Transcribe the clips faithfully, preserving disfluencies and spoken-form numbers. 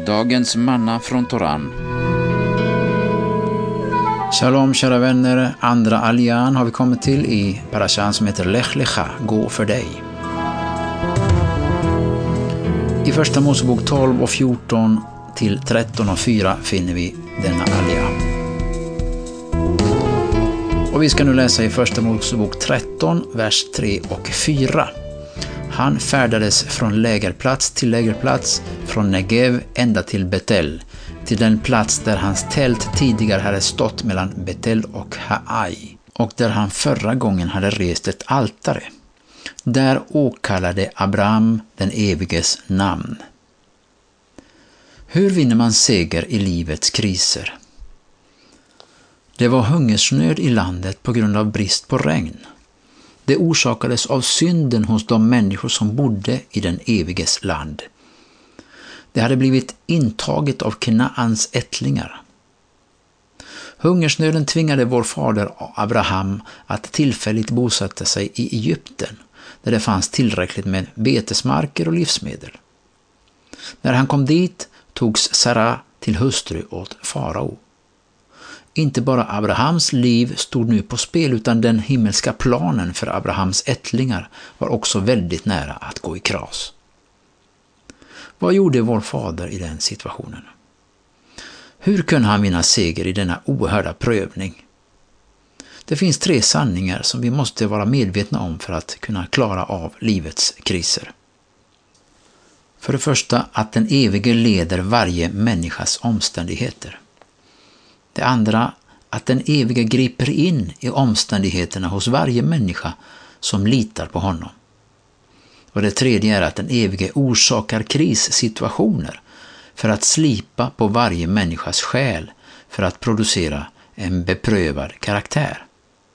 Dagens manna från Toran. Shalom kära vänner, andra aljan har vi kommit till i parashan som heter Lech Lecha, gå för dig. I första Mosebok tolv och fjorton till tretton och fyra finner vi denna alja. Och vi ska nu läsa i första Mosebok tretton, vers tre och fyra. Han färdades från lägerplats till lägerplats, från Negev ända till Betel, till den plats där hans tält tidigare hade stått mellan Betel och Hai, och där han förra gången hade rest ett altare. Där åkallade Abraham den eviges namn. Hur vinner man seger i livets kriser? Det var hungersnöd i landet på grund av brist på regn. Det orsakades av synden hos de människor som bodde i den eviges land. Det hade blivit intaget av Knaans ättlingar. Hungersnöden tvingade vår fader Abraham att tillfälligt bosätta sig i Egypten, där det fanns tillräckligt med betesmarker och livsmedel. När han kom dit togs Sara till hustru åt farao. Inte bara Abrahams liv stod nu på spel, utan den himmelska planen för Abrahams ättlingar var också väldigt nära att gå i kras. Vad gjorde vår fader i den situationen? Hur kunde han vinna seger i denna oerhörda prövning? Det finns tre sanningar som vi måste vara medvetna om för att kunna klara av livets kriser. För det första, att den evige leder varje människas omständigheter. Det andra, att den evige griper in i omständigheterna hos varje människa som litar på honom. Och det tredje är att den evige orsakar krissituationer för att slipa på varje människas själ för att producera en beprövad karaktär.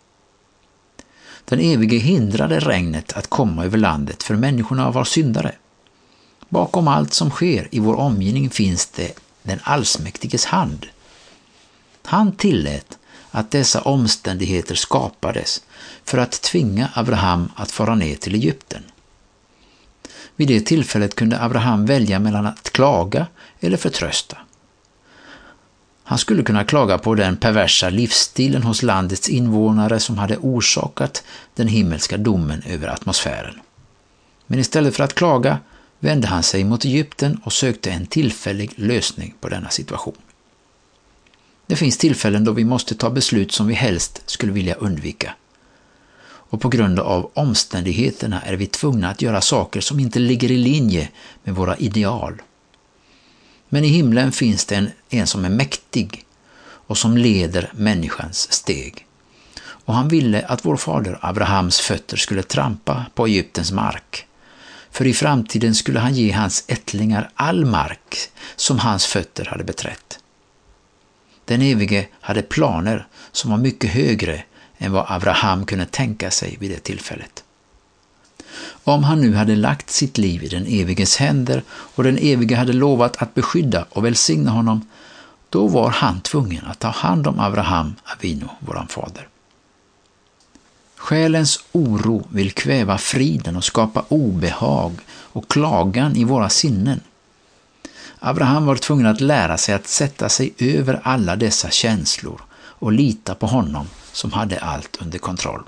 Den evige hindrade regnet att komma över landet, för människorna var syndare. Bakom allt som sker i vår omgivning finns det den allsmäktiges hand. Han tillät att dessa omständigheter skapades för att tvinga Abraham att fara ner till Egypten. Vid det tillfället kunde Abraham välja mellan att klaga eller förtrösta. Han skulle kunna klaga på den perversa livsstilen hos landets invånare som hade orsakat den himmelska domen över atmosfären. Men istället för att klaga vände han sig mot Egypten och sökte en tillfällig lösning på denna situation. Det finns tillfällen då vi måste ta beslut som vi helst skulle vilja undvika. Och på grund av omständigheterna är vi tvungna att göra saker som inte ligger i linje med våra ideal. Men i himlen finns det en, en som är mäktig och som leder människans steg. Och han ville att vår fader Abrahams fötter skulle trampa på Egyptens mark. För i framtiden skulle han ge hans ättlingar all mark som hans fötter hade beträtt. Den evige hade planer som var mycket högre än vad Abraham kunde tänka sig vid det tillfället. Om han nu hade lagt sitt liv i den eviges händer och den evige hade lovat att beskydda och välsigna honom, då var han tvungen att ta hand om Abraham Avinu, våran fader. Själens oro vill kväva friden och skapa obehag och klagan i våra sinnen. Abraham var tvungen att lära sig att sätta sig över alla dessa känslor och lita på honom som hade allt under kontroll.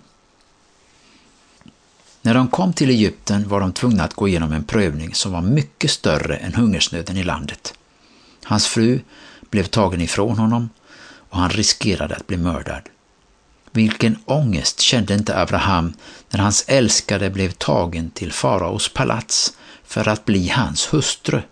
När de kom till Egypten var de tvungna att gå igenom en prövning som var mycket större än hungersnöden i landet. Hans fru blev tagen ifrån honom och han riskerade att bli mördad. Vilken ångest kände inte Abraham när hans älskade blev tagen till faraos palats för att bli hans hustru.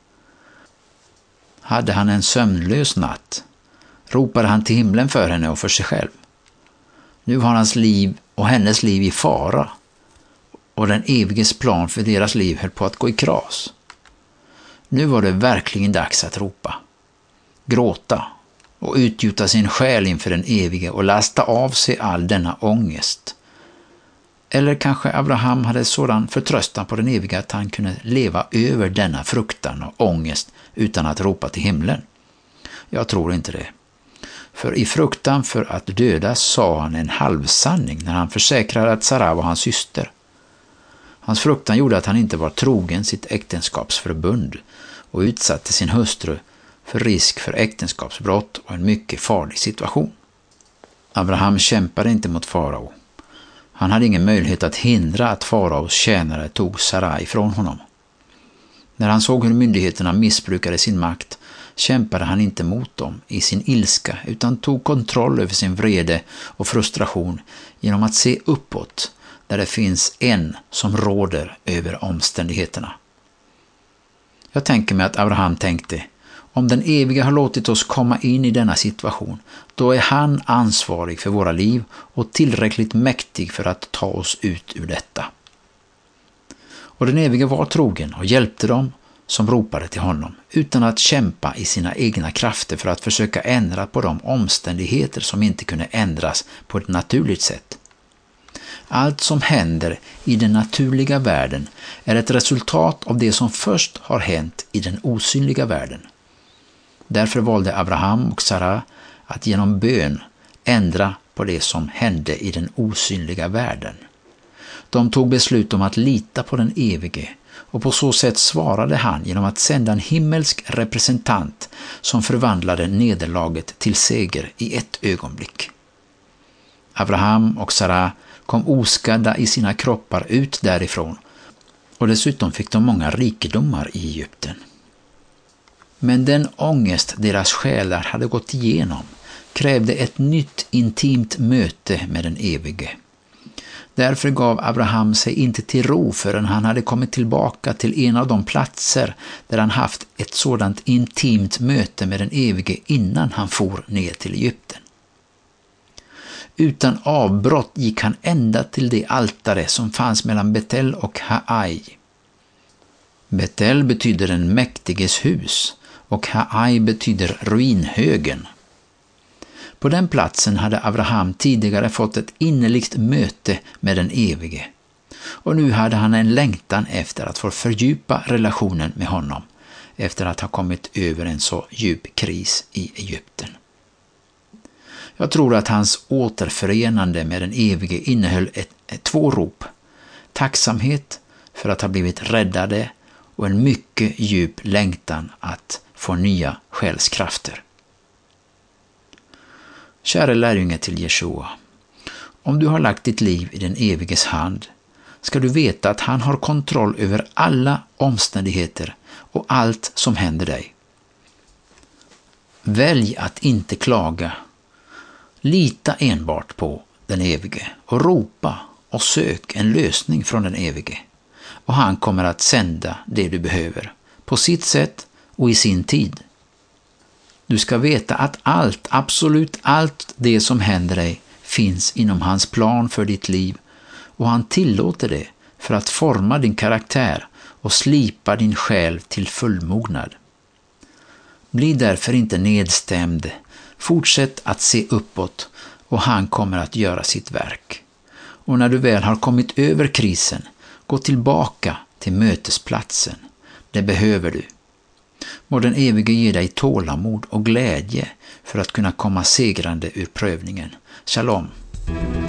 Hade han en sömnlös natt, ropade han till himlen för henne och för sig själv. Nu har hans liv och hennes liv i fara, och den eviges plan för deras liv höll på att gå i kras. Nu var det verkligen dags att ropa, gråta och utgjuta sin själ inför den evige och lasta av sig all denna ångest. Eller kanske Abraham hade sådan förtröstan på den eviga att han kunde leva över denna fruktan och ångest utan att ropa till himlen. Jag tror inte det. För i fruktan för att dödas sa han en halvsanning när han försäkrade att Sara var hans syster. Hans fruktan gjorde att han inte var trogen sitt äktenskapsförbund och utsatte sin hustru för risk för äktenskapsbrott och en mycket farlig situation. Abraham kämpade inte mot farao. Han hade ingen möjlighet att hindra att faraos tjänare tog Sarai ifrån honom. När han såg hur myndigheterna missbrukade sin makt kämpade han inte mot dem i sin ilska utan tog kontroll över sin vrede och frustration genom att se uppåt där det finns en som råder över omständigheterna. Jag tänker mig att Abraham tänkte, om den evige har låtit oss komma in i denna situation, då är han ansvarig för våra liv och tillräckligt mäktig för att ta oss ut ur detta. Och den evige var trogen och hjälpte dem som ropade till honom, utan att kämpa i sina egna krafter för att försöka ändra på de omständigheter som inte kunde ändras på ett naturligt sätt. Allt som händer i den naturliga världen är ett resultat av det som först har hänt i den osynliga världen. Därför valde Abraham och Sara att genom bön ändra på det som hände i den osynliga världen. De tog beslut om att lita på den evige, och på så sätt svarade han genom att sända en himmelsk representant som förvandlade nederlaget till seger i ett ögonblick. Abraham och Sara kom oskadda i sina kroppar ut därifrån, och dessutom fick de många rikedomar i Egypten. Men den ångest deras själar hade gått igenom krävde ett nytt intimt möte med den evige. Därför gav Abraham sig inte till ro förrän han hade kommit tillbaka till en av de platser där han haft ett sådant intimt möte med den evige innan han for ner till Egypten. Utan avbrott gick han ända till det altare som fanns mellan Betel och Hai. Betel betyder den mäktiges hus och Hai betyder ruinhögen. På den platsen hade Abraham tidigare fått ett innerligt möte med den evige, och nu hade han en längtan efter att få fördjupa relationen med honom efter att ha kommit över en så djup kris i Egypten. Jag tror att hans återförenande med den evige innehöll ett, ett, två rop: tacksamhet för att ha blivit räddade och en mycket djup längtan att få nya själskrafter. Kära lärjunge till Jeshua, om du har lagt ditt liv i den eviges hand ska du veta att han har kontroll över alla omständigheter och allt som händer dig. Välj att inte klaga. Lita enbart på den evige och ropa och sök en lösning från den evige. Och han kommer att sända det du behöver på sitt sätt och i sin tid. Du ska veta att allt, absolut allt det som händer dig finns inom hans plan för ditt liv, och han tillåter det för att forma din karaktär och slipa din själ till fullmognad. Bli därför inte nedstämd. Fortsätt att se uppåt och han kommer att göra sitt verk. Och när du väl har kommit över krisen, gå tillbaka till mötesplatsen. Det behöver du. Må den evige ge dig tålamod och glädje för att kunna komma segrande ur prövningen. Shalom.